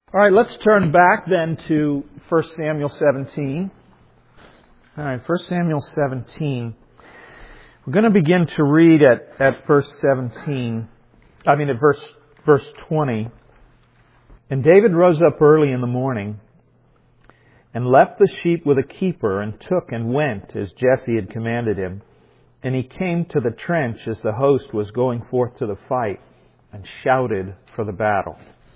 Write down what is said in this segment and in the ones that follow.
All right, let's turn back then to 1 Samuel 17. All right, 1 Samuel 17. We're going to begin to read at verse 20. And David rose up early in the morning and left the sheep with a keeper and took and went as Jesse had commanded him. And he came to the trench as the host was going forth to the fight and shouted for the battle.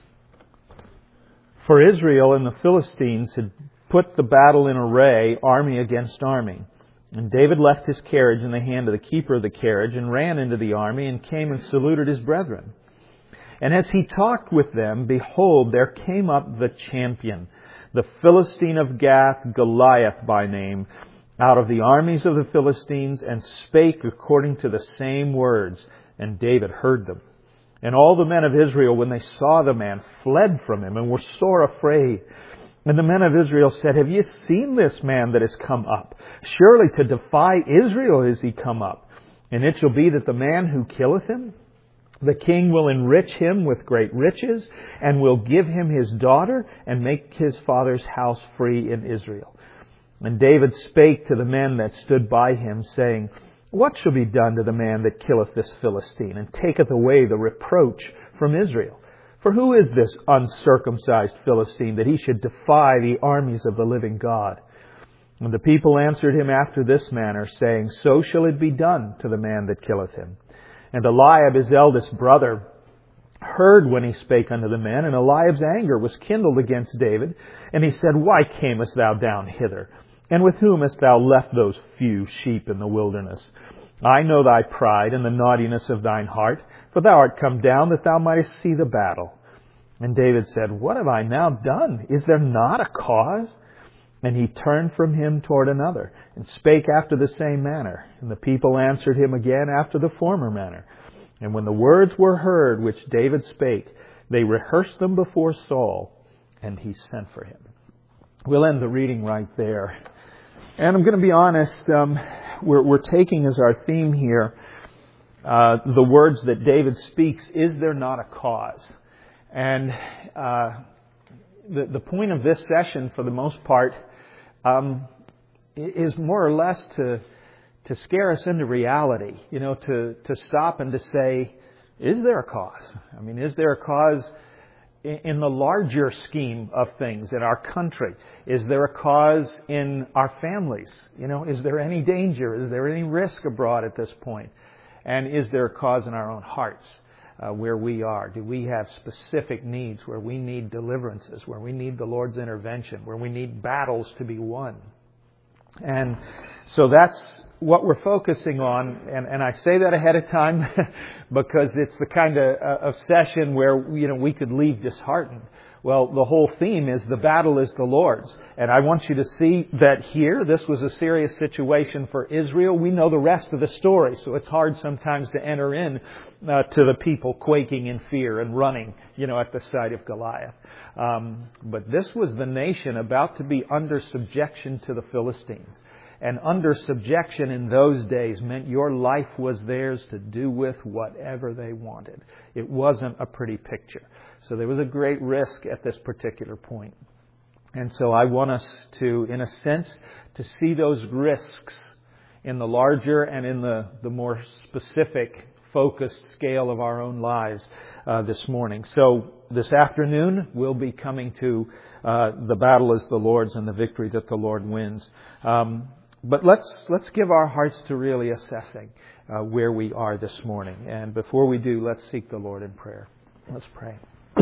For Israel and the Philistines had put the battle in array, army against army. And David left his carriage in the hand of the keeper of the carriage and ran into the army and came and saluted his brethren. And as he talked with them, behold, there came up the champion, the Philistine of Gath, Goliath by name, out of the armies of the Philistines, and spake according to the same words. And David heard them. And all the men of Israel, when they saw the man, fled from him and were sore afraid. And the men of Israel said, Have ye seen this man that is come up? Surely to defy Israel is he come up. And it shall be that the man who killeth him, the king will enrich him with great riches, and will give him his daughter, and make his father's house free in Israel. And David spake to the men that stood by him, saying, What shall be done to the man that killeth this Philistine, and taketh away the reproach from Israel? For who is this uncircumcised Philistine, that he should defy the armies of the living God? And the people answered him after this manner, saying, So shall it be done to the man that killeth him. And Eliab, his eldest brother, heard when he spake unto the men, and Eliab's anger was kindled against David. And he said, Why camest thou down hither? And with whom hast thou left those few sheep in the wilderness? I know thy pride and the naughtiness of thine heart, for thou art come down that thou mightest see the battle. And David said, What have I now done? Is there not a cause? And he turned from him toward another, and spake after the same manner. And the people answered him again after the former manner. And when the words were heard which David spake, they rehearsed them before Saul, and he sent for him. We'll end the reading right there. And I'm going to be honest, we're taking as our theme here the words that David speaks, Is there not a cause? And the point of this session, for the most part, is more or less to scare us into reality, to stop and to say, is there a cause? I mean, is there a cause in the larger scheme of things in our country? Is there a cause in our families? Is there any danger? Is there any risk abroad at this point? And is there a cause in our own hearts where we are? Do we have specific needs where we need deliverances, where we need the Lord's intervention, where we need battles to be won? And so that's what we're focusing on. And I say that ahead of time because it's the kind of session where, we could leave disheartened. Well, the whole theme is the battle is the Lord's. And I want you to see that here, this was a serious situation for Israel. We know the rest of the story, so it's hard sometimes to enter in to the people quaking in fear and running, at the sight of Goliath. But this was the nation about to be under subjection to the Philistines. And under subjection in those days meant your life was theirs to do with whatever they wanted. It wasn't a pretty picture. So there was a great risk at this particular point. And so I want us to, in a sense, to see those risks in the larger and in the more specific, focused scale of our own lives this morning. So this afternoon we'll be coming to the battle is the Lord's and the victory that the Lord wins. But let's give our hearts to really assessing where we are this morning. And before we do, let's seek the Lord in prayer. Let's pray.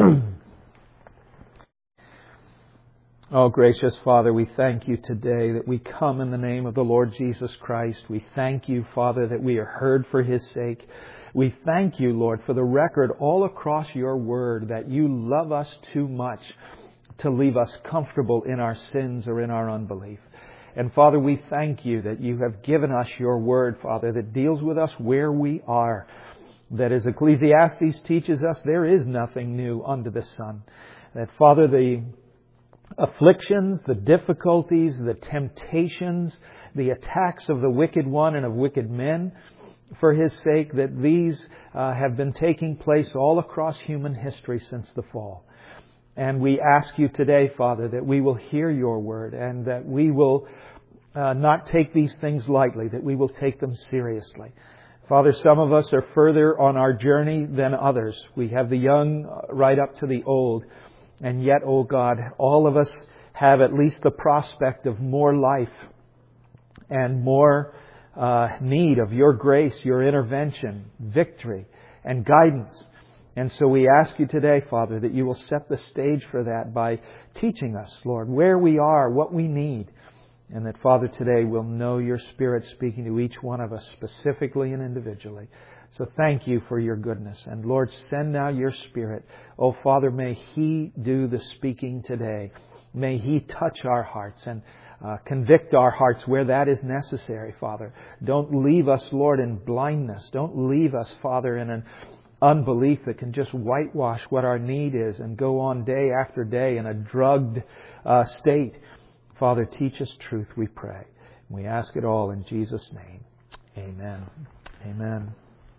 Oh, gracious Father, we thank you today that we come in the name of the Lord Jesus Christ. We thank you, Father, that we are heard for His sake. We thank you, Lord, for the record all across your word that you love us too much to leave us comfortable in our sins or in our unbelief. And Father, we thank you that you have given us your word, Father, that deals with us where we are. That as Ecclesiastes teaches us, there is nothing new under the sun. That, Father, the afflictions, the difficulties, the temptations, the attacks of the wicked one and of wicked men, for His sake, that these have been taking place all across human history since the fall. And we ask you today, Father, that we will hear your word and that we will not take these things lightly, that we will take them seriously. Father, some of us are further on our journey than others. We have the young right up to the old. And yet, oh God, all of us have at least the prospect of more life and more need of your grace, your intervention, victory, and guidance. And so we ask you today, Father, that you will set the stage for that by teaching us, Lord, where we are, what we need. And that, Father, today we'll know your Spirit speaking to each one of us specifically and individually. So thank you for your goodness. And Lord, send now your Spirit. Oh, Father, may He do the speaking today. May He touch our hearts and convict our hearts where that is necessary, Father. Don't leave us, Lord, in blindness. Don't leave us, Father, in an unbelief that can just whitewash what our need is and go on day after day in a drugged state. Father, teach us truth, we pray. We ask it all in Jesus' name. Amen. Amen.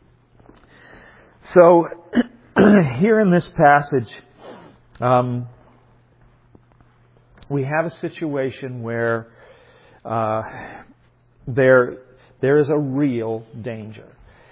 So, here in this passage, we have a situation where there is a real danger.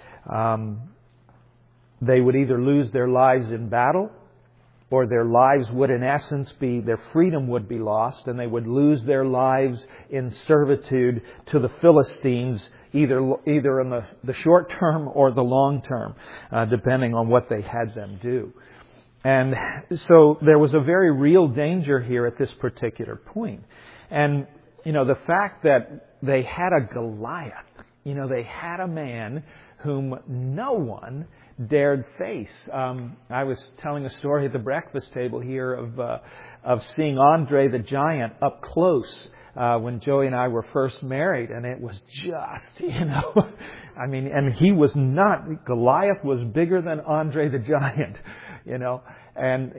They would either lose their lives in battle, or their lives would in essence be, their freedom would be lost, and they would lose their lives in servitude to the Philistines, either in the short term or the long term, depending on what they had them do. And so there was a very real danger here at this particular point. And, the fact that they had a Goliath, they had a man whom no one dared face. I was telling a story at the breakfast table here of seeing Andre the Giant up close when Joey and I were first married, and it was just, and he was not, Goliath was bigger than Andre the Giant, and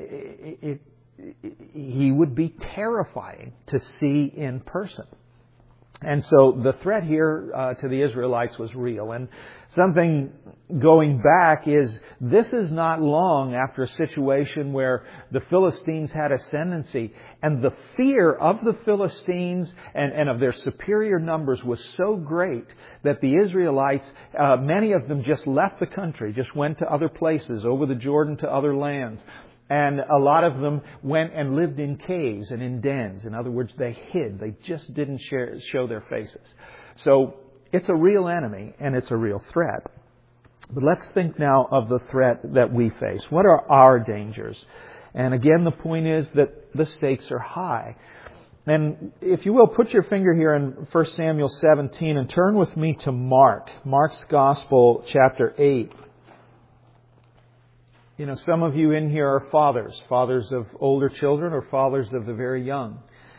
he would be terrifying to see in person. And so the threat here to the Israelites was real. And something going back is this is not long after a situation where the Philistines had ascendancy. And the fear of the Philistines and of their superior numbers was so great that the Israelites, many of them just left the country, just went to other places, over the Jordan to other lands. And a lot of them went and lived in caves and in dens. In other words, they hid. They just didn't show their faces. So it's a real enemy and it's a real threat. But let's think now of the threat that we face. What are our dangers? And again, the point is that the stakes are high. And if you will, put your finger here in 1 Samuel 17 and turn with me to Mark's Gospel, chapter 8. Some of you in here are fathers of older children or fathers of the very young.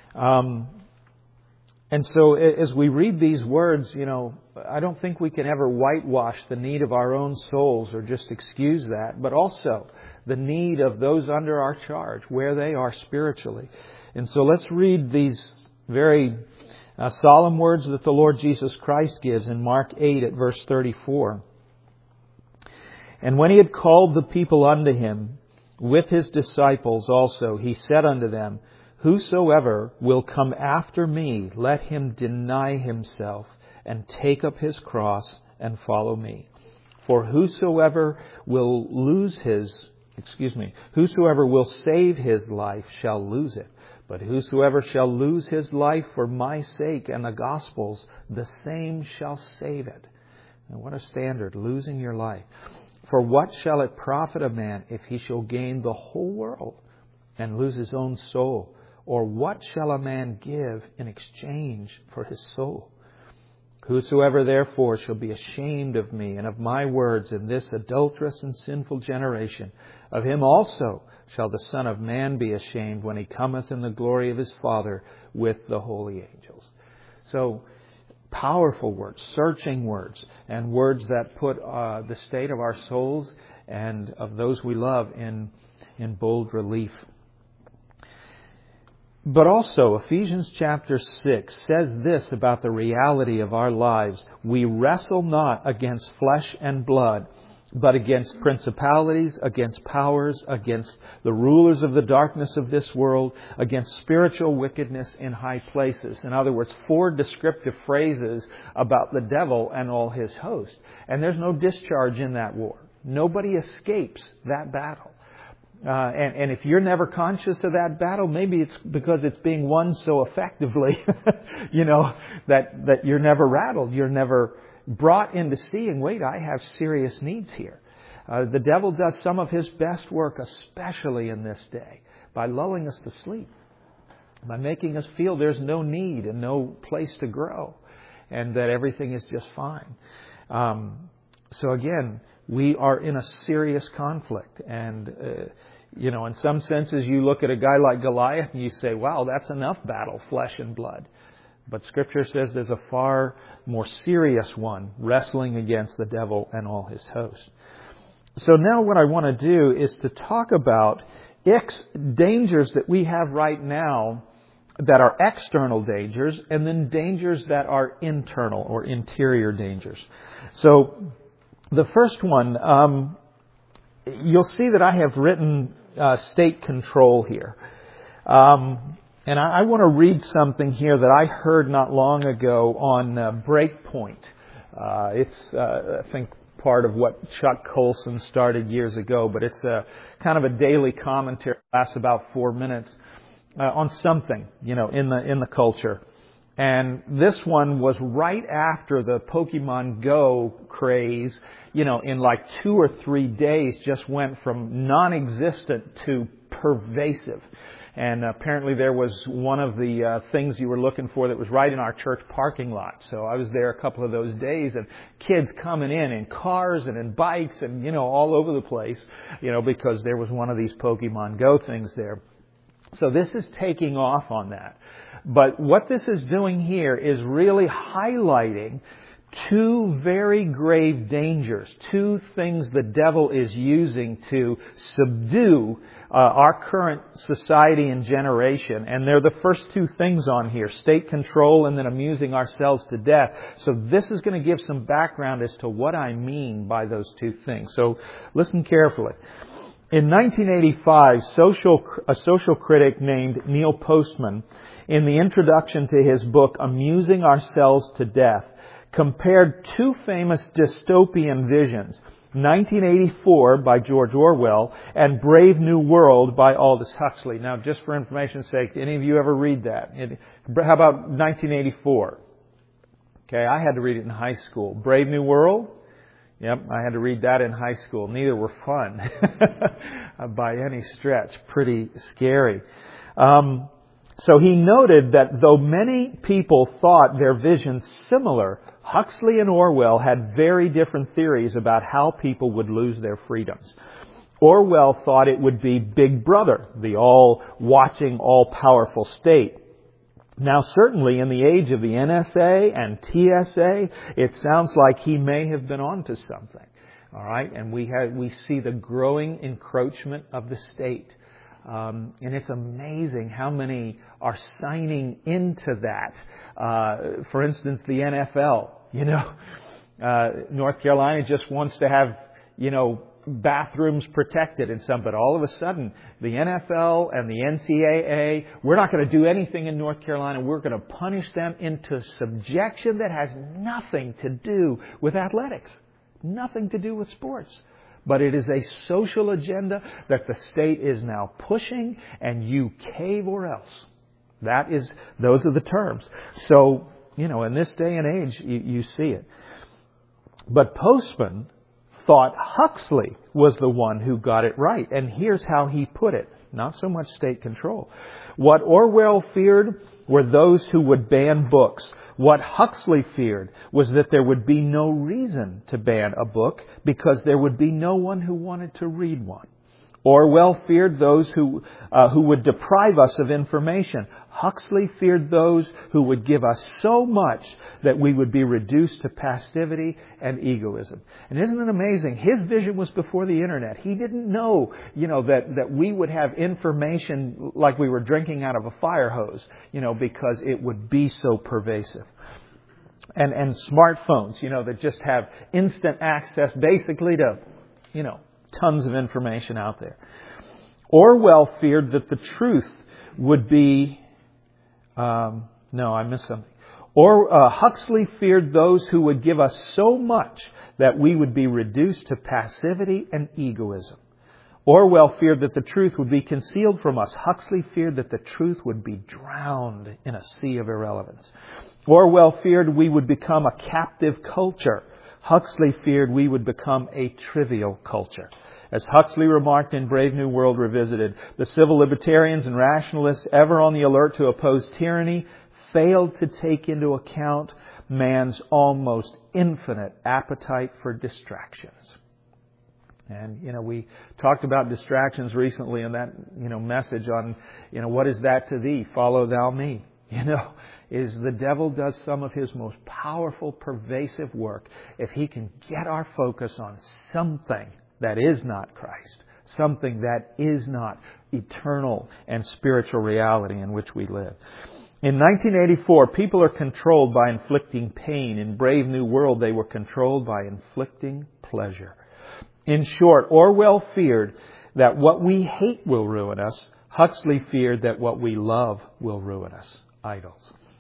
And so as we read these words, I don't think we can ever whitewash the need of our own souls or just excuse that, but also the need of those under our charge, where they are spiritually. And so let's read these very solemn words that the Lord Jesus Christ gives in Mark 8 at verse 34. And when he had called the people unto him, with his disciples also, he said unto them, Whosoever will come after me, let him deny himself, and take up his cross, and follow me. For whosoever will save his life shall lose it. But whosoever shall lose his life for my sake and the gospel's, the same shall save it. And what a standard, losing your life. For what shall it profit a man if he shall gain the whole world and lose his own soul? Or what shall a man give in exchange for his soul? Whosoever therefore shall be ashamed of me and of my words in this adulterous and sinful generation, of him also shall the Son of Man be ashamed when he cometh in the glory of his Father with the holy angels. So, powerful words, searching words, and words that put the state of our souls and of those we love in bold relief. But also, Ephesians chapter 6 says this about the reality of our lives. We wrestle not against flesh and blood, but against principalities, against powers, against the rulers of the darkness of this world, against spiritual wickedness in high places. In other words, 4 descriptive phrases about the devil and all his host. And there's no discharge in that war. Nobody escapes that battle. And if you're never conscious of that battle, maybe it's because it's being won so effectively, that you're never rattled. You're never brought into seeing, wait, I have serious needs here. The devil does some of his best work, especially in this day, by lulling us to sleep, by making us feel there's no need and no place to grow, and that everything is just fine. So again, we are in a serious conflict. And, in some senses, you look at a guy like Goliath and you say, wow, that's enough battle, flesh and blood. But Scripture says there's a far more serious one, wrestling against the devil and all his hosts. So now what I want to do is to talk about dangers that we have right now that are external dangers, and then dangers that are internal or interior dangers. So the first one, you'll see that I have written state control here. And I want to read something here that I heard not long ago on Breakpoint. It's, I think, part of what Chuck Colson started years ago, but it's kind of a daily commentary. It lasts about 4 minutes on something, in the culture. And this one was right after the Pokemon Go craze, in like 2 or 3 days just went from non-existent to pervasive. And apparently there was one of the things you were looking for that was right in our church parking lot. So I was there a couple of those days, and kids coming in cars and in bikes and, all over the place, because there was one of these Pokemon Go things there. So this is taking off on that. But what this is doing here is really highlighting 2 very grave dangers, 2 things the devil is using to subdue our current society and generation. And they're the first 2 things on here, state control and then amusing ourselves to death. So this is going to give some background as to what I mean by those 2 things. So listen carefully. In 1985, a social critic named Neil Postman, in the introduction to his book, Amusing Ourselves to Death, compared 2 famous dystopian visions, 1984 by George Orwell and Brave New World by Aldous Huxley. Now, just for information's sake, any of you ever read that? How about 1984? Okay, I had to read it in high school. Brave New World? Yep, I had to read that in high school. Neither were fun by any stretch. Pretty scary. So he noted that though many people thought their visions similar, Huxley and Orwell had very different theories about how people would lose their freedoms. Orwell thought it would be Big Brother, the all-watching, all-powerful state. Now, certainly in the age of the NSA and TSA, it sounds like he may have been onto something. All right, and we see the growing encroachment of the state. And it's amazing how many are signing into that. For instance, the NFL, North Carolina just wants to have, bathrooms protected and some, but all of a sudden the NFL and the NCAA, we're not going to do anything in North Carolina. We're going to punish them into subjection that has nothing to do with athletics, nothing to do with sports. But it is a social agenda that the state is now pushing, and you cave or else. Those are the terms. So, in this day and age, you see it. But Postman thought Huxley was the one who got it right. And here's how he put it. Not so much state control. What Orwell feared were those who would ban books. What Huxley feared was that there would be no reason to ban a book because there would be no one who wanted to read one. Orwell feared those who would deprive us of information. Huxley feared those who would give us so much that we would be reduced to passivity and egoism. And isn't it amazing? His vision was before the internet. He didn't know, that we would have information like we were drinking out of a fire hose, because it would be so pervasive. And smartphones, that just have instant access basically to tons of information out there. Orwell feared that the truth would be... I missed something. Huxley feared those who would give us so much that we would be reduced to passivity and egoism. Orwell feared that the truth would be concealed from us. Huxley feared that the truth would be drowned in a sea of irrelevance. Orwell feared we would become a captive culture. Huxley feared we would become a trivial culture. As Huxley remarked in Brave New World Revisited, the civil libertarians and rationalists, ever on the alert to oppose tyranny, failed to take into account man's almost infinite appetite for distractions. And, we talked about distractions recently in that, message on, what is that to thee? Follow thou me. Is the devil does some of his most powerful, pervasive work if he can get our focus on something that is not Christ, something that is not eternal and spiritual reality in which we live. In 1984, people are controlled by inflicting pain. In Brave New World, they were controlled by inflicting pleasure. In short, Orwell feared that what we hate will ruin us. Huxley feared that what we love will ruin us. Idols.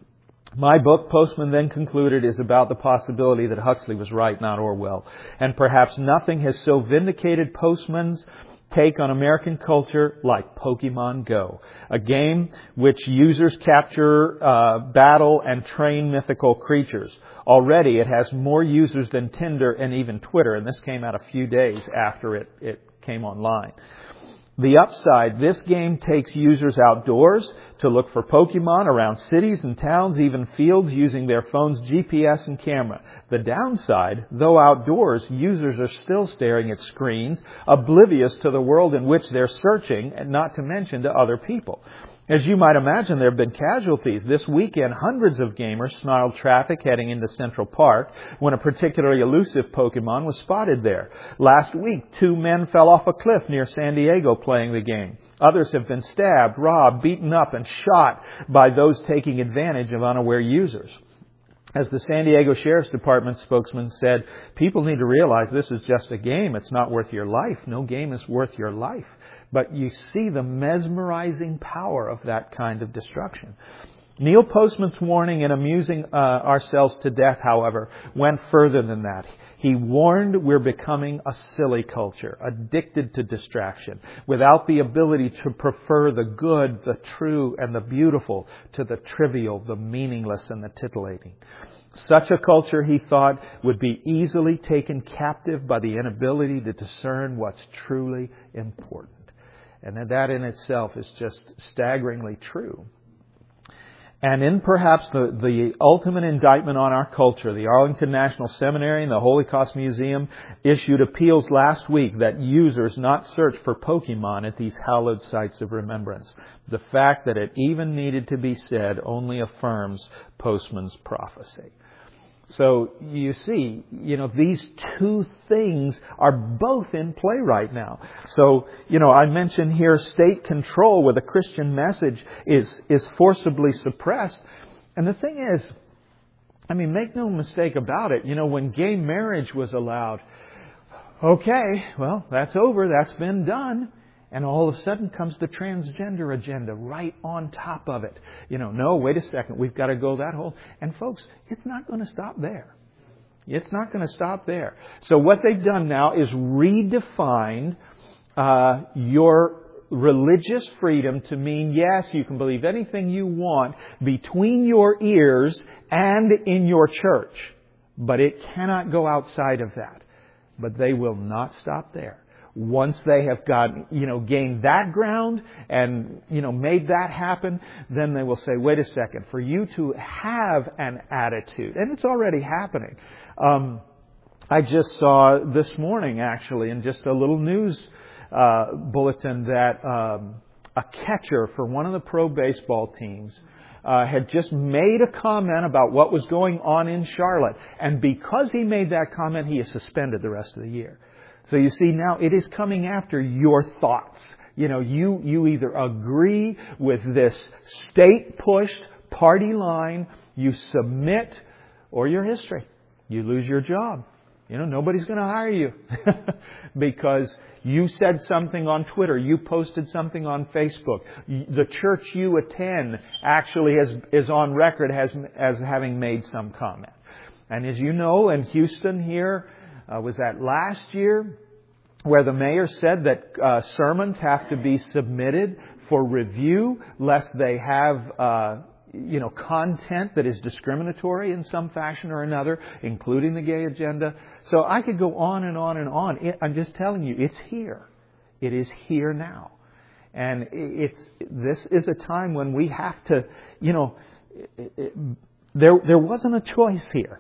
My book, Postman Then Concluded, is about the possibility that Huxley was right, not Orwell. And perhaps nothing has so vindicated Postman's take on American culture like Pokemon Go, a game which users capture, battle, and train mythical creatures. Already it has more users than Tinder and even Twitter, and this came out a few days after it came online. The upside, this game takes users outdoors to look for Pokemon around cities and towns, even fields, using their phone's GPS and camera. The downside, though outdoors, users are still staring at screens, oblivious to the world in which they're searching, and not to mention to other people. As you might imagine, there have been casualties. This weekend, hundreds of gamers snarled traffic heading into Central Park when a particularly elusive Pokemon was spotted there. Last week, 2 men fell off a cliff near San Diego playing the game. Others have been stabbed, robbed, beaten up, and shot by those taking advantage of unaware users. As the San Diego Sheriff's Department spokesman said, people need to realize this is just a game. It's not worth your life. No game is worth your life. But you see the mesmerizing power of that kind of destruction. Neil Postman's warning in amusing ourselves to death, however, went further than that. He warned we're becoming a silly culture, addicted to distraction, without the ability to prefer the good, the true, and the beautiful to the trivial, the meaningless, and the titillating. Such a culture, he thought, would be easily taken captive by the inability to discern what's truly important. And that in itself is just staggeringly true. And in perhaps the ultimate indictment on our culture, the Arlington National Seminary and the Holy Cross Museum issued appeals last week that users not search for Pokemon at these hallowed sites of remembrance. The fact that it even needed to be said only affirms Postman's prophecy. So you see, these two things are both in play right now. So, I mentioned here state control with a Christian message is forcibly suppressed. And the thing is, make no mistake about it, when gay marriage was allowed, okay, well, that's over, that's been done. And all of a sudden comes the transgender agenda right on top of it. No, wait a second, we've got to go that whole... And folks, it's not going to stop there. It's not going to stop there. So what they've done now is redefined your religious freedom to mean, yes, you can believe anything you want between your ears and in your church. But it cannot go outside of that. But they will not stop there. Once they have gained that ground and, made that happen, then they will say, wait a second, for you to have an attitude, and it's already happening. I just saw this morning, actually, in just a little news bulletin that a catcher for one of the pro baseball teams had just made a comment about what was going on in Charlotte. And because he made that comment, he is suspended the rest of the year. So you see, now it is coming after your thoughts. You either agree with this state-pushed party line, you submit, or your history. You lose your job. Nobody's going to hire you because you said something on Twitter, you posted something on Facebook. The church you attend actually is on record as having made some comment. And as you know, in Houston here, was that last year, where the mayor said that sermons have to be submitted for review lest they have content that is discriminatory in some fashion or another, including the gay agenda. So I could go on and on and on. I'm just telling you, it's here. It is here now. And this is a time when we have to, there wasn't a choice here.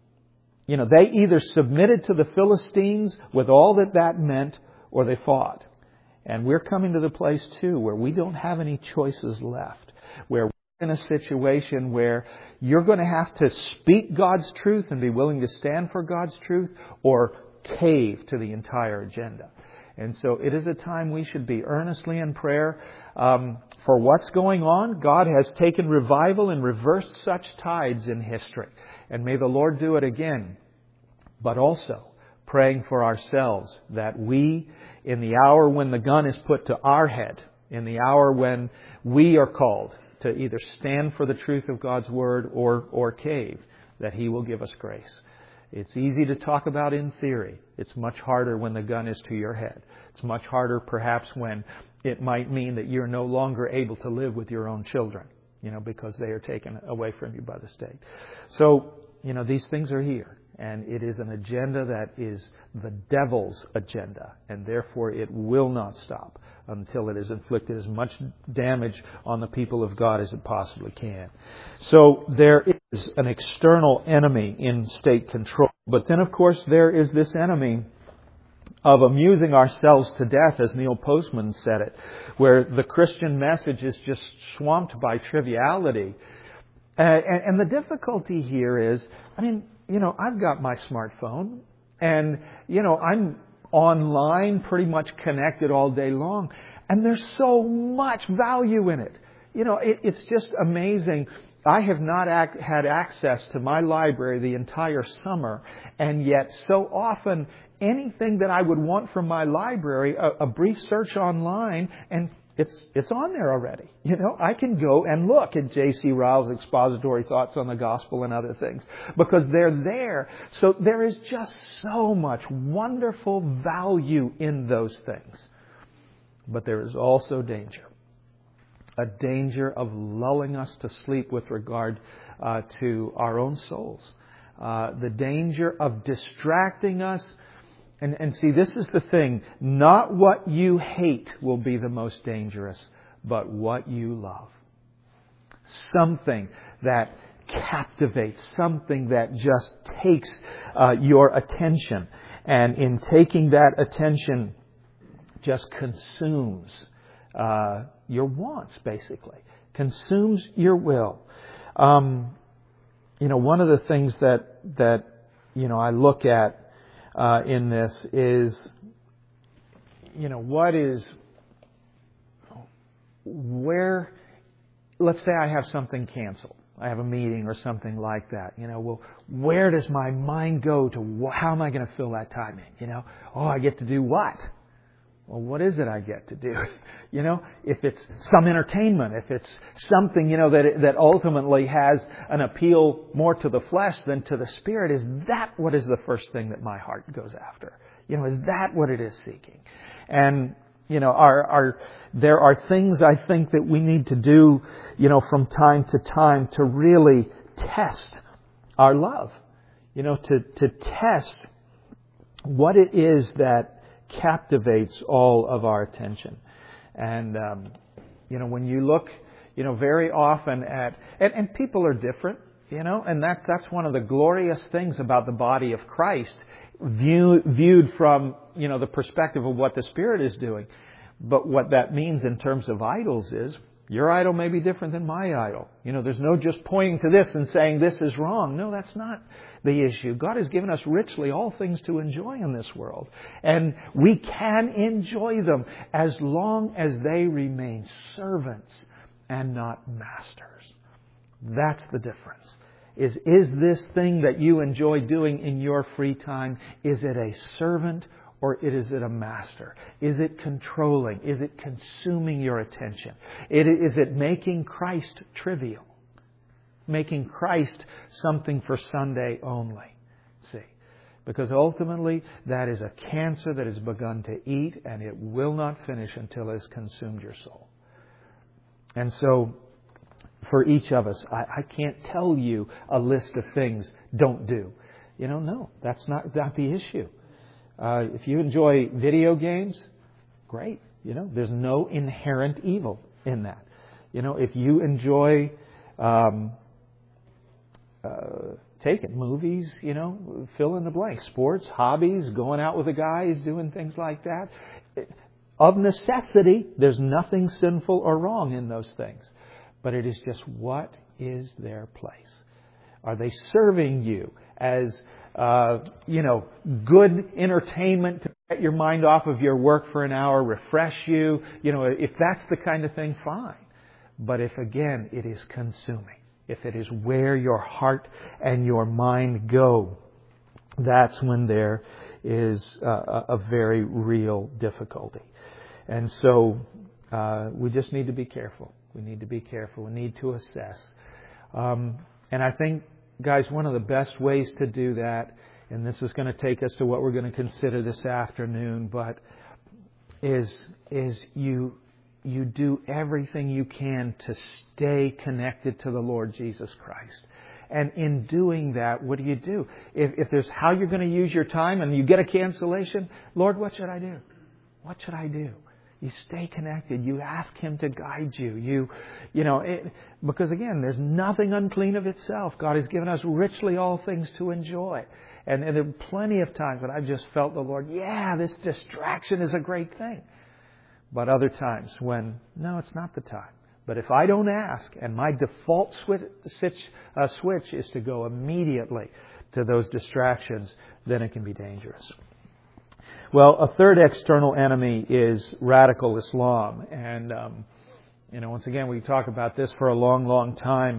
They either submitted to the Philistines with all that meant, or they fought. And we're coming to the place, too, where we don't have any choices left. Where we're in a situation where you're going to have to speak God's truth and be willing to stand for God's truth, or cave to the entire agenda. And so it is a time we should be earnestly in prayer for what's going on. God has taken revival and reversed such tides in history. And may the Lord do it again. But also praying for ourselves that we, in the hour when the gun is put to our head, in the hour when we are called to either stand for the truth of God's Word or cave, that He will give us grace. It's easy to talk about in theory. It's much harder when the gun is to your head. It's much harder perhaps when it might mean that you're no longer able to live with your own children, because they are taken away from you by the state. So, these things are here. And it is an agenda that is the devil's agenda. And therefore it will not stop until it has inflicted as much damage on the people of God as it possibly can. So there is an external enemy in state control. But then, of course, there is this enemy of amusing ourselves to death, as Neil Postman said it, where the Christian message is just swamped by triviality. And the difficulty here is, I've got my smartphone and, I'm online pretty much connected all day long. And there's so much value in it. It's just amazing. I have not had access to my library the entire summer. And yet so often anything that I would want from my library, a brief search online, and it's on there already. I can go and look at J.C. Ryle's expository thoughts on the gospel and other things because they're there. So there is just so much wonderful value in those things. But there is also danger. A danger of lulling us to sleep with regard to our own souls. The danger of distracting us. And see, this is the thing. Not what you hate will be the most dangerous, but what you love. Something that captivates, something that just takes your attention. And in taking that attention, just consumes your wants, basically. Consumes your will. One of the things that I look at in this is, let's say I have something canceled. I have a meeting or something like that. Where does my mind go to how am I going to fill that time in? I get to do what? Well, what is it I get to do? If it's some entertainment, if it's something, that ultimately has an appeal more to the flesh than to the spirit, is that what is the first thing that my heart goes after? Is that what it is seeking? And, there are things I think that we need to do, from time to time to really test our love, to test what it is that captivates all of our attention. And, when you look, very often at, and people are different, and that's one of the glorious things about the body of Christ, viewed from, the perspective of what the Spirit is doing. But what that means in terms of idols is, your idol may be different than my idol. There's no just pointing to this and saying this is wrong. No, that's not the issue. God has given us richly all things to enjoy in this world. And we can enjoy them as long as they remain servants and not masters. That's the difference. Is this thing that you enjoy doing in your free time, is it a servant or is it a master? Is it controlling? Is it consuming your attention? Is it making Christ trivial? Making Christ something for Sunday only? See? Because ultimately, that is a cancer that has begun to eat, and it will not finish until it has consumed your soul. And so, for each of us, I can't tell you a list of things don't do. No, that's not the issue. If you enjoy video games, great. There's no inherent evil in that. If you enjoy take it, movies, fill in the blank. Sports, hobbies, going out with the guys, doing things like that. Of necessity, there's nothing sinful or wrong in those things. But it is just, what is their place? Are they serving you as, good entertainment to get your mind off of your work for an hour, refresh you? If that's the kind of thing, fine. But if, again, it is consuming, if it is where your heart and your mind go, that's when there is a very real difficulty. And so we just need to be careful. We need to be careful. We need to assess. And I think, guys, one of the best ways to do that, and this is going to take us to what we're going to consider this afternoon, but is you do everything you can to stay connected to the Lord Jesus Christ. And in doing that, what do? If there's how you're going to use your time and you get a cancellation, Lord, what should I do? What should I do? You stay connected. You ask Him to guide you. Because again, there's nothing unclean of itself. God has given us richly all things to enjoy. And there are plenty of times when I've just felt the Lord, this distraction is a great thing. But other times when, no, it's not the time. But if I don't ask, and my default switch is to go immediately to those distractions, then it can be dangerous. Well, a third external enemy is radical Islam. And, once again, we talk about this for a long, long time.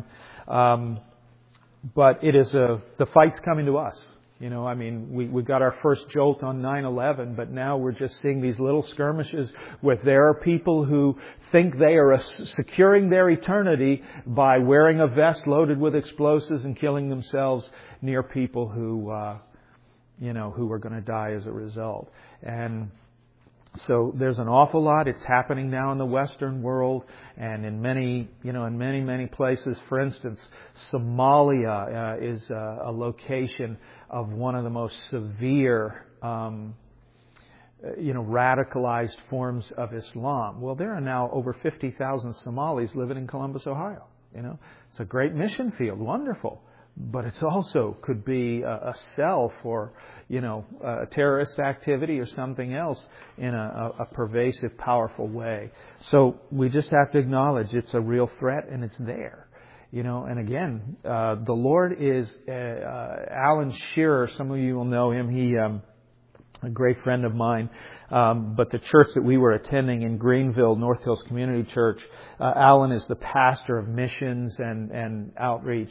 But it is the fight's coming to us. We got our first jolt on 9/11, but now we're just seeing these little skirmishes where there are people who think they are securing their eternity by wearing a vest loaded with explosives and killing themselves near people who are going to die as a result. And so there's an awful lot. It's happening now in the Western world and in many places. For instance, Somalia is a location of one of the most severe, radicalized forms of Islam. Well, there are now over 50,000 Somalis living in Columbus, Ohio. It's a great mission field. Wonderful. But it's also could be a cell for, terrorist activity or something else in a pervasive, powerful way. So we just have to acknowledge it's a real threat and it's there. And again, the Lord is, Alan Shearer, some of you will know him. He, a great friend of mine. But the church that we were attending in Greenville, North Hills Community Church, Alan is the pastor of missions and outreach.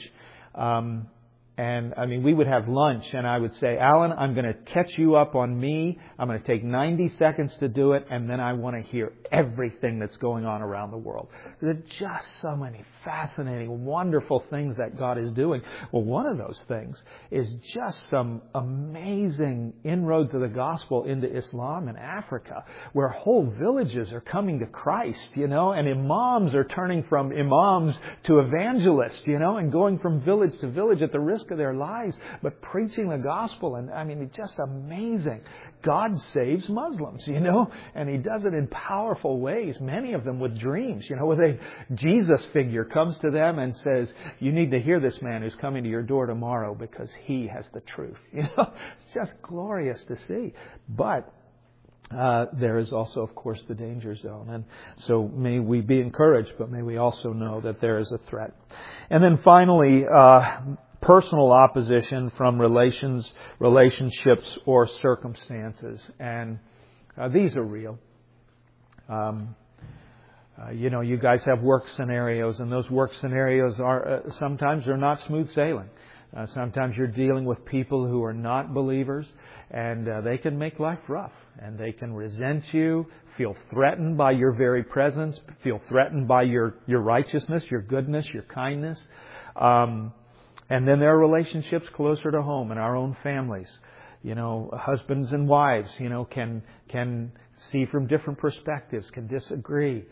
We would have lunch and I would say, Alan, I'm going to catch you up on me. I'm going to take 90 seconds to do it. And then I want to hear everything that's going on around the world. There are just so many fascinating, wonderful things that God is doing. Well, one of those things is just some amazing inroads of the gospel into Islam in Africa, where whole villages are coming to Christ, and imams are turning from imams to evangelists, and going from village to village at the risk of their lives, but preaching the gospel. And it's just amazing. God saves Muslims, and He does it in powerful ways, many of them with dreams, where Jesus figure comes to them and says, you need to hear this man who's coming to your door tomorrow because he has the truth. It's just glorious to see. But there is also, of course, the danger zone. And so may we be encouraged, but may we also know that there is a threat. And then finally, personal opposition from relationships or circumstances. And these are real. You guys have work scenarios, and those work scenarios are sometimes they're not smooth sailing. Sometimes you're dealing with people who are not believers, and they can make life rough, and they can resent you, feel threatened by your very presence, feel threatened by your righteousness, your goodness, your kindness. And then there are relationships closer to home in our own families. Husbands and wives, can see from different perspectives, can disagree.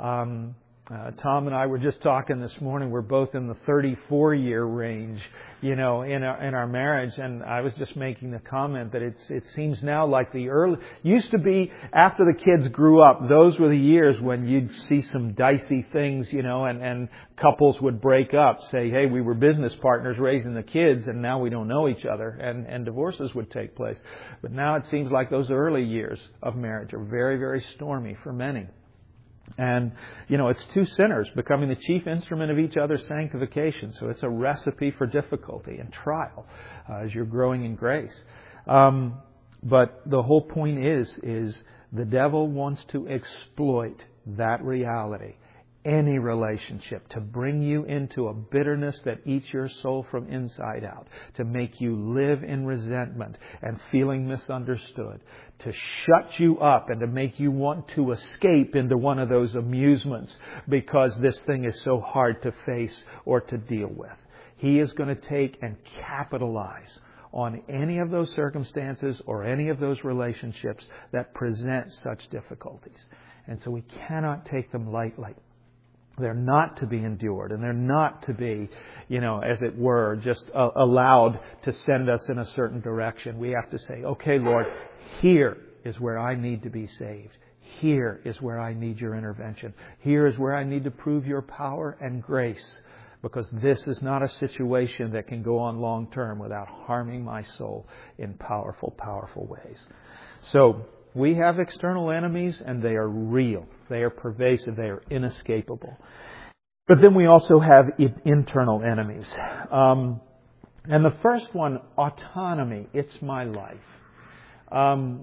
Tom and I were just talking this morning. We're both in the 34-year range, in our marriage, and I was just making the comment that it seems now like the early used to be after the kids grew up. Those were the years when you'd see some dicey things, and couples would break up, say, "Hey, we were business partners raising the kids, and now we don't know each other," and divorces would take place. But now it seems like those early years of marriage are very, very stormy for many. And, it's two sinners becoming the chief instrument of each other's sanctification. So it's a recipe for difficulty and trial as you're growing in grace. But the whole point is the devil wants to exploit that reality, any relationship, to bring you into a bitterness that eats your soul from inside out, to make you live in resentment and feeling misunderstood, to shut you up and to make you want to escape into one of those amusements because this thing is so hard to face or to deal with. He is going to take and capitalize on any of those circumstances or any of those relationships that present such difficulties. And so we cannot take them lightly. They're not to be endured, and they're not to be, as it were, just allowed to send us in a certain direction. We have to say, "Okay, Lord, here is where I need to be saved. Here is where I need your intervention. Here is where I need to prove your power and grace, because this is not a situation that can go on long term without harming my soul in powerful, powerful ways." So, we have external enemies, and they are real. They are pervasive. They are inescapable. But then we also have internal enemies. And the first one, autonomy. It's my life.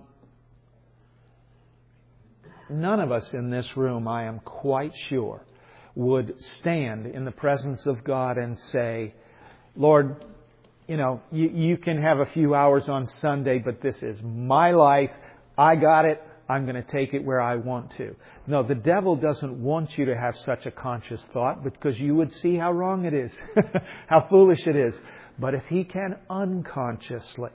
None of us in this room, I am quite sure, would stand in the presence of God and say, "Lord, you can have a few hours on Sunday, but this is my life. I got it. I'm going to take it where I want to." No, the devil doesn't want you to have such a conscious thought, because you would see how wrong it is, how foolish it is. But if he can unconsciously,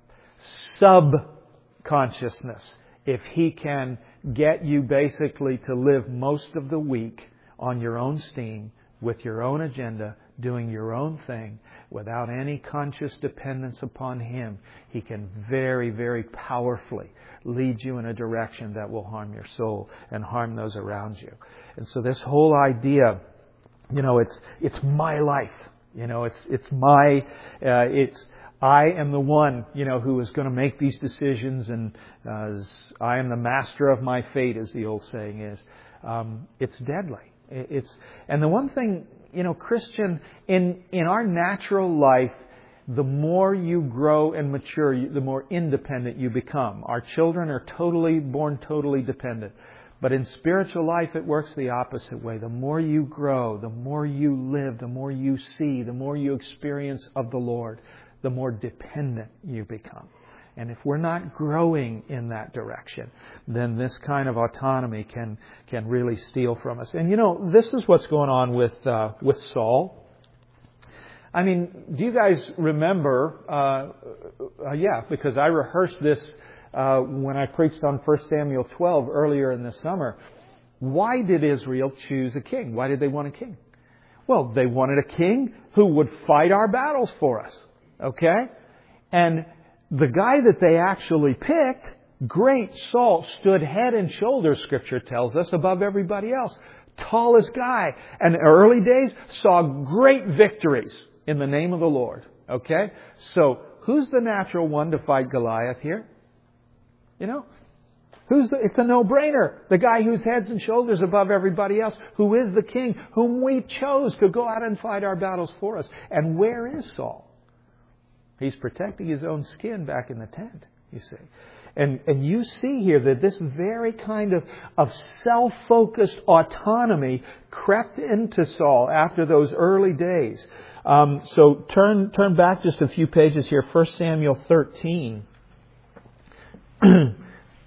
subconsciousness, if he can get you basically to live most of the week on your own steam, with your own agenda, doing your own thing, without any conscious dependence upon him, he can very, very powerfully lead you in a direction that will harm your soul and harm those around you. And so this whole idea, it's my life. I am the one, who is going to make these decisions, and I am the master of my fate, as the old saying is. It's deadly. And the one thing, Christian, in our natural life, the more you grow and mature, the more independent you become. Our children are born totally dependent. But in spiritual life, it works the opposite way. The more you grow, the more you live, the more you see, the more you experience of the Lord, the more dependent you become. And if we're not growing in that direction, then this kind of autonomy can really steal from us. And this is what's going on with Saul. I mean, do you guys remember? Because I rehearsed this when I preached on 1 Samuel 12 earlier in the summer. Why did Israel choose a king? Why did they want a king? Well, they wanted a king who would fight our battles for us. Okay? And the guy that they actually picked, great Saul, stood head and shoulders, Scripture tells us, above everybody else. Tallest guy. And in the early days saw great victories in the name of the Lord. Okay? So, who's the natural one to fight Goliath here? It's a no-brainer. The guy who's heads and shoulders above everybody else, who is the king, whom we chose to go out and fight our battles for us. And where is Saul? He's protecting his own skin back in the tent, you see. And you see here that this very kind of self-focused autonomy crept into Saul after those early days. So turn back just a few pages here. 1 Samuel 13. 1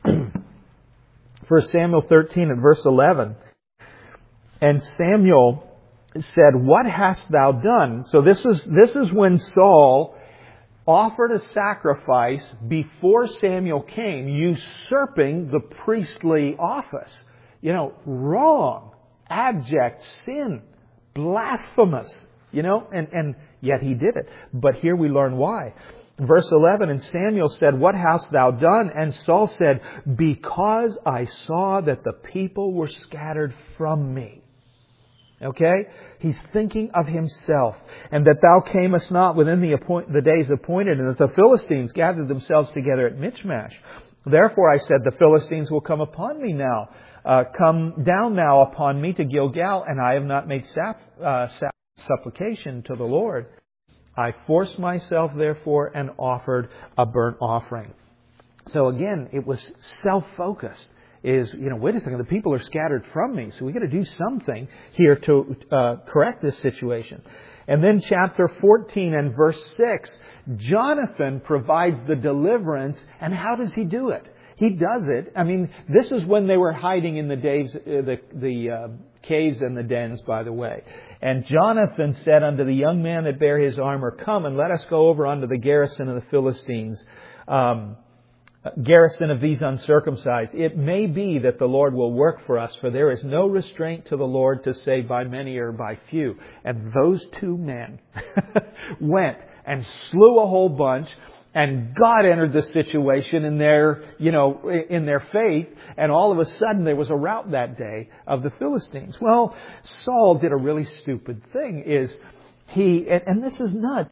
Samuel 13 and verse 11. And Samuel said, "What hast thou done?" So this is when Saul offered a sacrifice before Samuel came, usurping the priestly office. Wrong, abject sin, blasphemous, and yet he did it. But here we learn why. Verse 11, and Samuel said, "What hast thou done?" And Saul said, "Because I saw that the people were scattered from me." Okay? He's thinking of himself. "And that thou camest not within the days appointed, and that the Philistines gathered themselves together at Michmash. Therefore I said, the Philistines will come upon me now. Come down now upon me to Gilgal, and I have not made supplication to the Lord. I forced myself, therefore, and offered a burnt offering." So again, it was self-focused. Wait a second, the people are scattered from me, so we've got to do something here to correct this situation. And then chapter 14 and verse 6, Jonathan provides the deliverance, and how does he do it? He does it. This is when they were hiding in the caves and the dens, by the way. "And Jonathan said unto the young man that bare his armor, Come and let us go over unto the garrison of the Philistines, garrison of these uncircumcised. It may be that the Lord will work for us, for there is no restraint to the Lord to save by many or by few." And those two men went and slew a whole bunch, and God entered the situation in their faith, and all of a sudden there was a rout that day of the Philistines. Well, Saul did a really stupid thing. And this is nuts.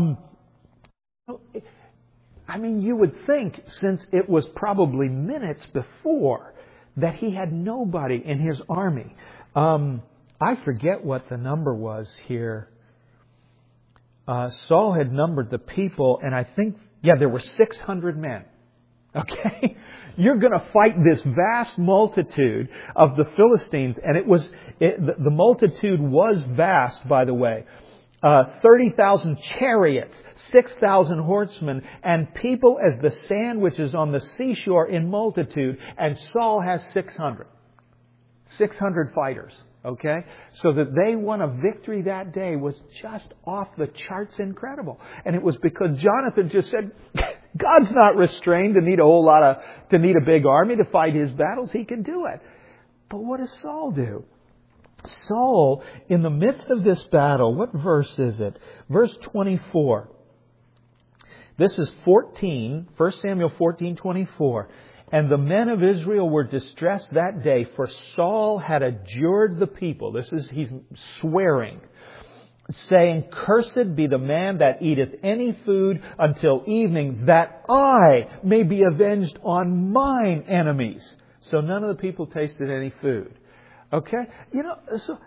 You would think, since it was probably minutes before, that he had nobody in his army. I forget what the number was here. Saul had numbered the people, and I think, there were 600 men. Okay? You're going to fight this vast multitude of the Philistines, and the multitude was vast, by the way. 30,000 chariots, 6,000 horsemen, and people as the sand which is on the seashore in multitude, and Saul has 600. 600 fighters, okay? So that they won a victory that day was just off the charts incredible. And it was because Jonathan just said, God's not restrained to need a big army to fight his battles. He can do it. But what does Saul do? Saul, in the midst of this battle, what verse is it? Verse 24. This is 1 Samuel 14:24. "And the men of Israel were distressed that day, for Saul had adjured the people." He's swearing, saying, "Cursed be the man that eateth any food until evening, that I may be avenged on mine enemies." So none of the people tasted any food. Okay? So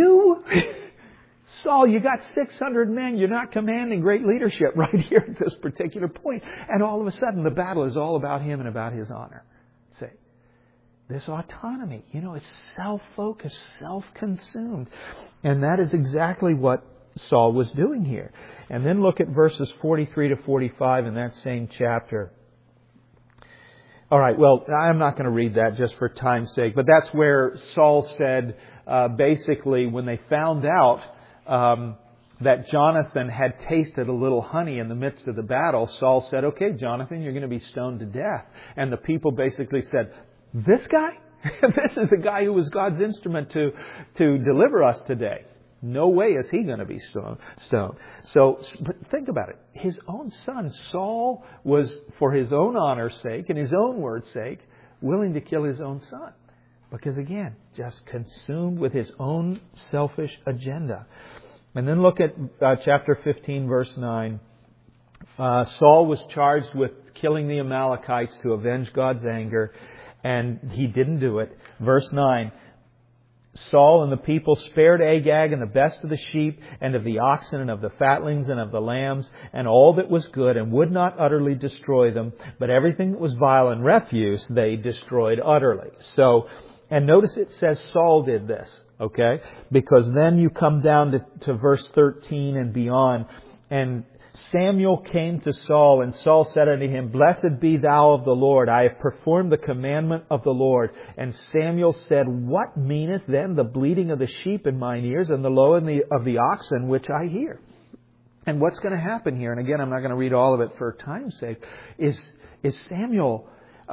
Saul, you got 600 men. You're not commanding great leadership right here at this particular point. And all of a sudden, the battle is all about him and about his honor. See? This autonomy, it's self-focused, self-consumed. And that is exactly what Saul was doing here. And then look at verses 43 to 45 in that same chapter. All right, well, I'm not going to read that just for time's sake, but that's where Saul said, basically, when they found out that Jonathan had tasted a little honey in the midst of the battle, Saul said, "Okay, Jonathan, you're going to be stoned to death." And the people basically said, "This guy? This is the guy who was God's instrument to deliver us today. No way is he going to be stoned." So, but think about it. His own son, Saul, was, for his own honor's sake and his own word's sake, willing to kill his own son. Because again, just consumed with his own selfish agenda. And then look at chapter 15, verse 9. Saul was charged with killing the Amalekites to avenge God's anger, and he didn't do it. Verse 9. Saul and the people spared Agag and the best of the sheep and of the oxen and of the fatlings and of the lambs and all that was good, and would not utterly destroy them, but everything that was vile and refuse they destroyed utterly. So, and notice it says Saul did this, okay? Because then you come down to verse 13 and beyond, and Samuel came to Saul, and Saul said unto him, Blessed be thou of the Lord. I have performed the commandment of the Lord. And Samuel said, What meaneth then the bleating of the sheep in mine ears, and the lowing of the oxen which I hear? And what's going to happen here, and again, I'm not going to read all of it for time's sake, is Samuel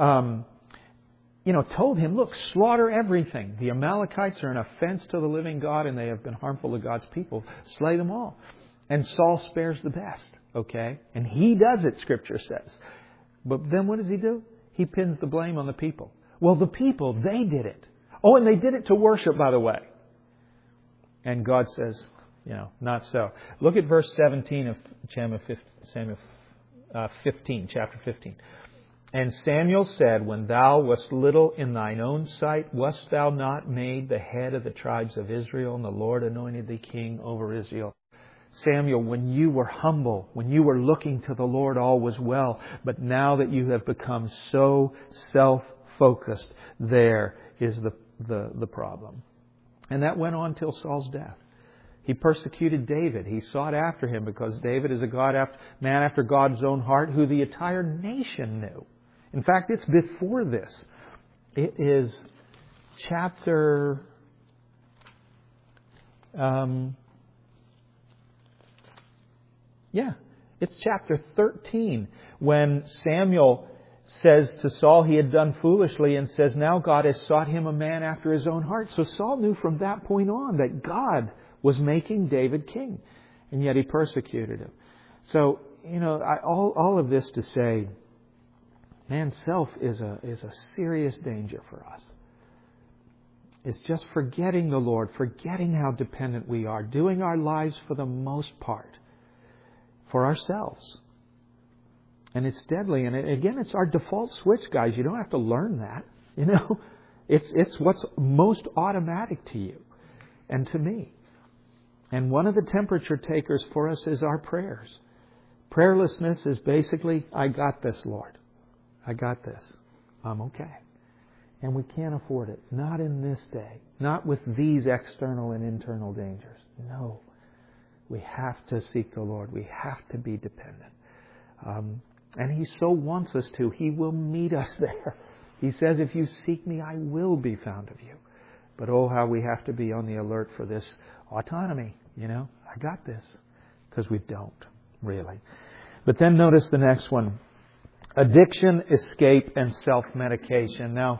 told him, look, slaughter everything. The Amalekites are an offense to the living God, and they have been harmful to God's people. Slay them all. And Saul spares the best, okay? And he does it, Scripture says. But then what does he do? He pins the blame on the people. Well, the people, they did it. Oh, and they did it to worship, by the way. And God says, not so. Look at verse 17 of Samuel 15, chapter 15. And Samuel said, When thou wast little in thine own sight, wast thou not made the head of the tribes of Israel, and the Lord anointed thee king over Israel? Samuel, when you were humble, when you were looking to the Lord, all was well. But now that you have become so self-focused, there is the problem. And that went on till Saul's death. He persecuted David. He sought after him because David is a man after God's own heart who the entire nation knew. In fact, it's before this. It is chapter... it's chapter 13 when Samuel says to Saul he had done foolishly and says, now God has sought him a man after his own heart. So Saul knew from that point on that God was making David king, and yet he persecuted him. So, all of this to say, man, self is a serious danger for us. It's just forgetting the Lord, forgetting how dependent we are, doing our lives for the most part for ourselves. And it's deadly. And again, it's our default switch, guys. You don't have to learn that. It's what's most automatic to you and to me. And one of the temperature takers for us is our prayers. Prayerlessness is basically, I got this, Lord. I got this. I'm okay. And we can't afford it. Not in this day. Not with these external and internal dangers. No. We have to seek the Lord. We have to be dependent. And He so wants us to. He will meet us there. He says, if you seek me, I will be found of you. But oh, how we have to be on the alert for this autonomy. I got this. Because we don't, really. But then notice the next one. Addiction, escape, and self-medication. Now,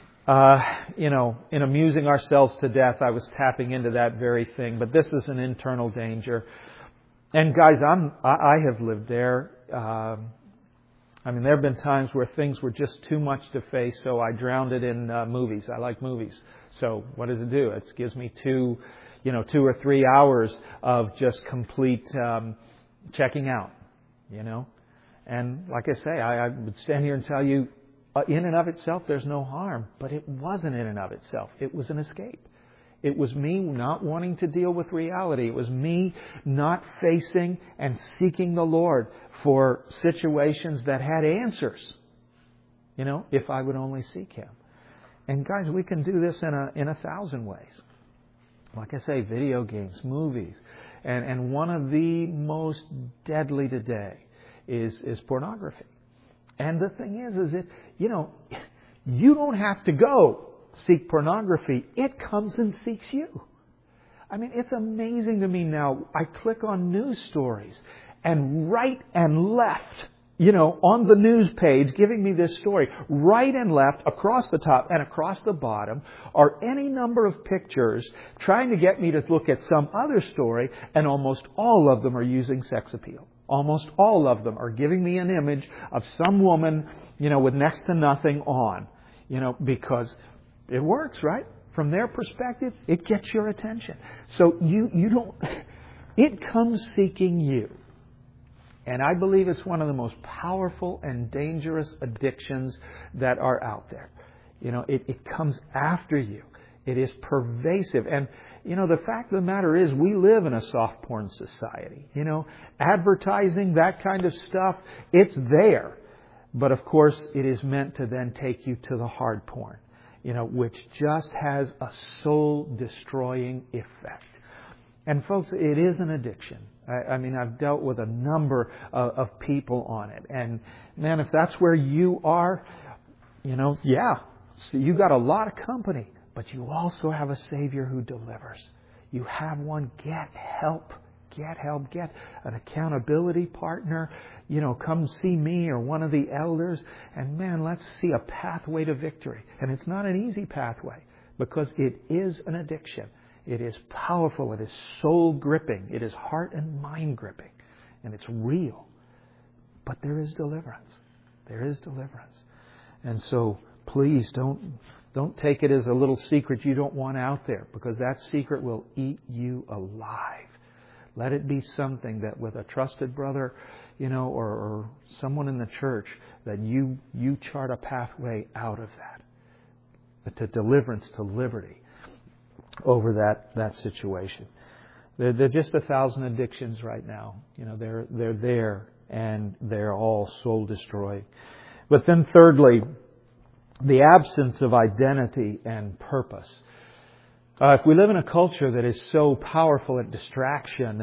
in amusing ourselves to death, I was tapping into that very thing. But this is an internal danger. And guys, I have lived there. There have been times where things were just too much to face, so I drowned it in movies. I like movies. So what does it do? It gives me 2 or 3 hours of just complete checking out, And like I say, I would stand here and tell you, in and of itself, there's no harm. But it wasn't in and of itself. It was an escape. It was me not wanting to deal with reality. It was me not facing and seeking the Lord for situations that had answers. If I would only seek Him. And guys, we can do this in 1,000 ways. Like I say, video games, movies. And one of the most deadly today is pornography. And the thing is that, you don't have to go seek pornography. It comes and seeks you. It's amazing to me now. I click on news stories and right and left, on the news page giving me this story, right and left, across the top and across the bottom, are any number of pictures trying to get me to look at some other story, and almost all of them are using sex appeal. Almost all of them are giving me an image of some woman, with next to nothing on, because it works, right? From their perspective, it gets your attention. So you don't, it comes seeking you. And I believe it's one of the most powerful and dangerous addictions that are out there. It comes after you. It is pervasive. And, the fact of the matter is we live in a soft porn society. Advertising, that kind of stuff, it's there. But of course, it is meant to then take you to the hard porn, which just has a soul-destroying effect. And folks, it is an addiction. I've dealt with a number of people on it. And man, if that's where you are, so you got a lot of company, but you also have a Savior who delivers. You have one. Get help. Get help. Get an accountability partner. Come see me or one of the elders. And man, let's see a pathway to victory. And it's not an easy pathway because it is an addiction. It is powerful. It is soul gripping. It is heart and mind gripping. And it's real. But there is deliverance. There is deliverance. And so please don't take it as a little secret you don't want out there, because that secret will eat you alive. Let it be something that with a trusted brother, or someone in the church, that you chart a pathway out of that. To deliverance, to liberty over that situation. There are just 1,000 addictions right now. They're there, and they're all soul destroying. But then thirdly, the absence of identity and purpose. If we live in a culture that is so powerful at distraction,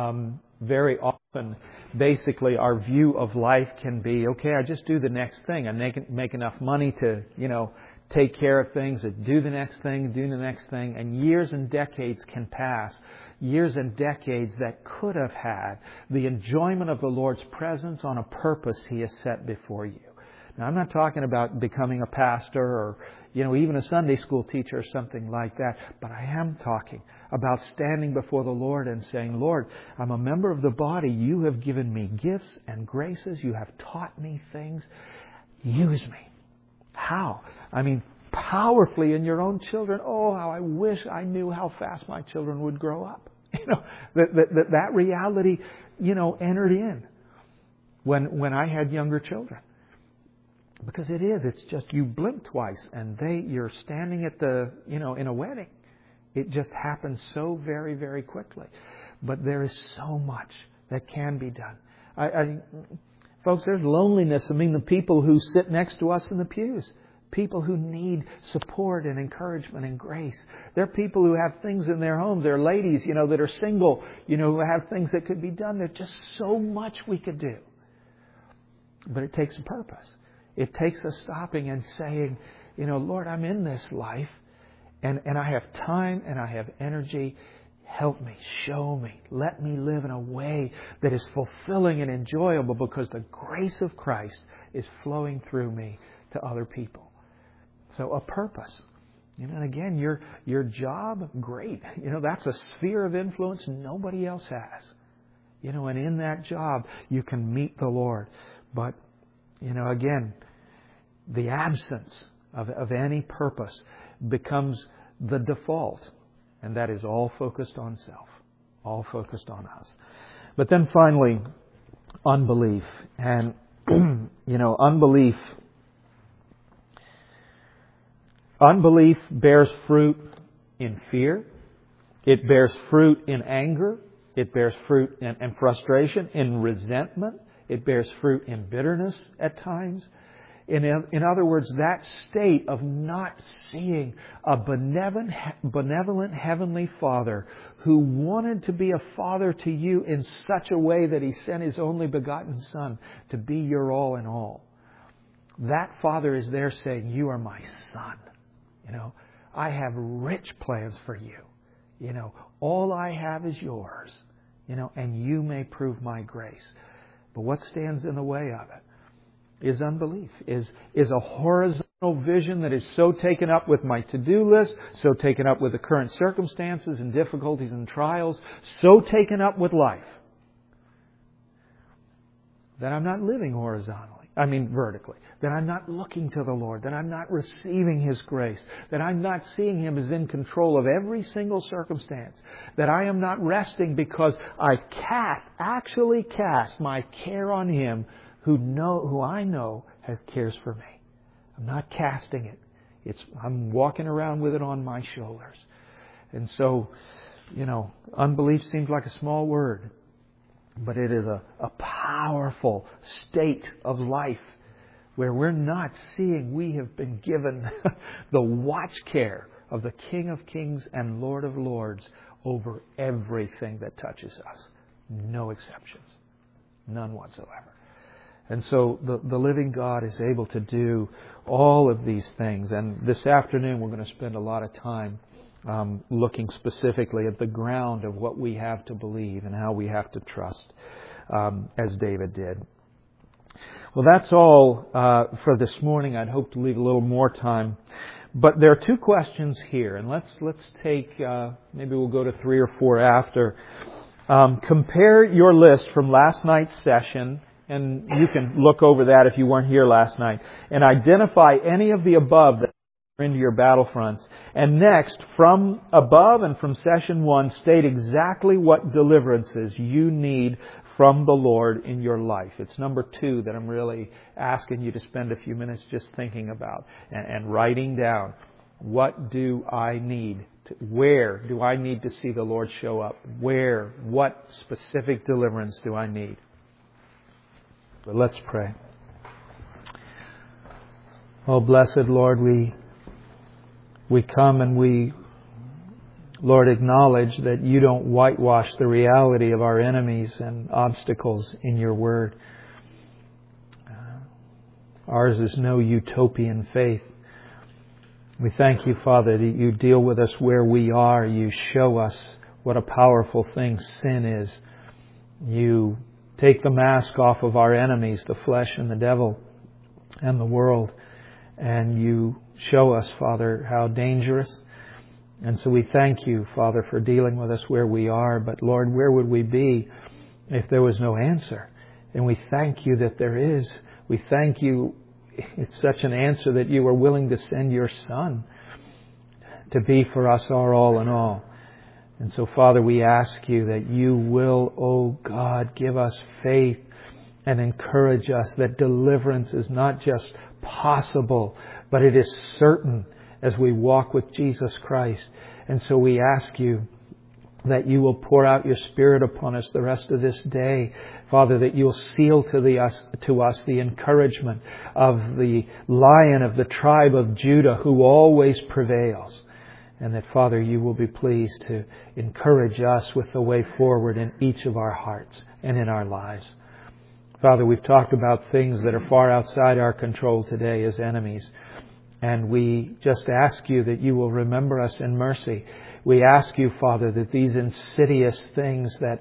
very often, basically, our view of life can be, okay, I just do the next thing. I make enough money to, take care of things, do the next thing, and years and decades can pass. Years and decades that could have had the enjoyment of the Lord's presence on a purpose He has set before you. Now, I'm not talking about becoming a pastor or, even a Sunday school teacher or something like that. But I am talking about standing before the Lord and saying, Lord, I'm a member of the body. You have given me gifts and graces. You have taught me things. Use me. How? Powerfully in your own children. Oh, how I wish I knew how fast my children would grow up. That reality, entered in when I had younger children. Because it's just you blink twice and you're standing at in a wedding. It just happens so very, very quickly. But there is so much that can be done. Folks, there's loneliness. The people who sit next to us in the pews. People who need support and encouragement and grace. There are people who have things in their homes. There are ladies, that are single, who have things that could be done. There's just so much we could do. But it takes a purpose. It takes us stopping and saying, Lord, I'm in this life and I have time and I have energy. Help me, show me, let me live in a way that is fulfilling and enjoyable because the grace of Christ is flowing through me to other people. So a purpose. And again, your job, great. That's a sphere of influence nobody else has. And in that job, you can meet the Lord. But, again, the absence of any purpose becomes the default. And that is all focused on self. All focused on us. But then finally, unbelief. And, Unbelief bears fruit in fear. It bears fruit in anger. It bears fruit in frustration, in resentment. It bears fruit in bitterness at times. In other words, that state of not seeing a benevolent Heavenly Father who wanted to be a father to you in such a way that He sent His only begotten Son to be your all in all. That Father is there saying, you are my Son. I have rich plans for you. All I have is yours. And you may prove my grace. But what stands in the way of it is unbelief, is a horizontal vision that is so taken up with my to-do list, so taken up with the current circumstances and difficulties and trials, so taken up with life, that I'm not living vertically, that I'm not looking to the Lord, that I'm not receiving His grace, that I'm not seeing Him as in control of every single circumstance, that I am not resting because I actually cast my care on Him who I know cares for me. I'm not casting it I'm walking around with it on my shoulders. And so, unbelief seems like a small word, but it is a powerful state of life where we're not seeing we have been given the watch care of the King of Kings and Lord of Lords over everything that touches us. No exceptions. None whatsoever. And so the living God is able to do all of these things. And this afternoon we're going to spend a lot of time looking specifically at the ground of what we have to believe and how we have to trust, as David did. Well, that's all for this morning. I'd hope to leave a little more time. But there are two questions here, and let's take, maybe we'll go to 3 or 4 after. Compare your list from last night's session, and you can look over that if you weren't here last night, and identify any of the above that are into your battlefronts. And next, from above and from session 1, state exactly what deliverances you need from the Lord in your life. It's number 2 that I'm really asking you to spend a few minutes just thinking about and writing down. What do I need? Where do I need to see the Lord show up? What specific deliverance do I need? But let's pray. Oh, blessed Lord, we come and we, Lord, acknowledge that you don't whitewash the reality of our enemies and obstacles in your word. Ours is no utopian faith. We thank you, Father, that you deal with us where we are. You show us what a powerful thing sin is. You take the mask off of our enemies, the flesh and the devil and the world, and you show us, Father, how dangerous. And so we thank you, Father, for dealing with us where we are. But Lord, where would we be if there was no answer? And we thank you that there is. We thank you. It's such an answer that you were willing to send your Son to be for us our all in all. And so, Father, we ask you that you will, oh God, give us faith and encourage us that deliverance is not just possible, but it is certain as we walk with Jesus Christ. And so we ask you that you will pour out your Spirit upon us the rest of this day. Father, that you'll seal to us the encouragement of the Lion of the tribe of Judah who always prevails. And that, Father, you will be pleased to encourage us with the way forward in each of our hearts and in our lives. Father, we've talked about things that are far outside our control today as enemies. And we just ask you that you will remember us in mercy. We ask you, Father, that these insidious things that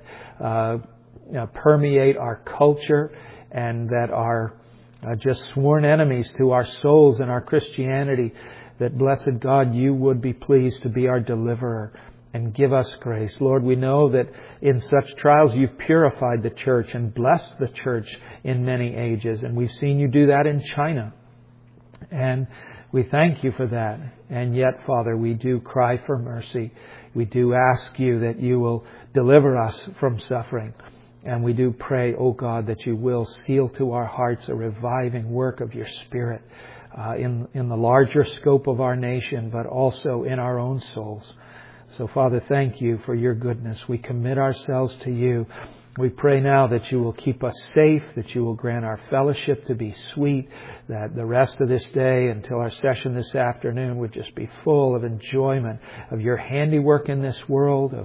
permeate our culture and that are just sworn enemies to our souls and our Christianity, that, blessed God, you would be pleased to be our deliverer and give us grace. Lord, we know that in such trials you've purified the church and blessed the church in many ages. And we've seen you do that in China. And we thank you for that. And yet, Father, we do cry for mercy. We do ask you that you will deliver us from suffering. And we do pray, oh God, that you will seal to our hearts a reviving work of your Spirit in the larger scope of our nation, but also in our own souls. So, Father, thank you for your goodness. We commit ourselves to you. We pray now that you will keep us safe, that you will grant our fellowship to be sweet, that the rest of this day until our session this afternoon would just be full of enjoyment of your handiwork in this world,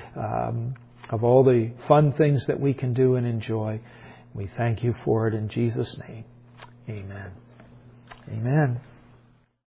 of all the fun things that we can do and enjoy. We thank you for it in Jesus' name. Amen. Amen.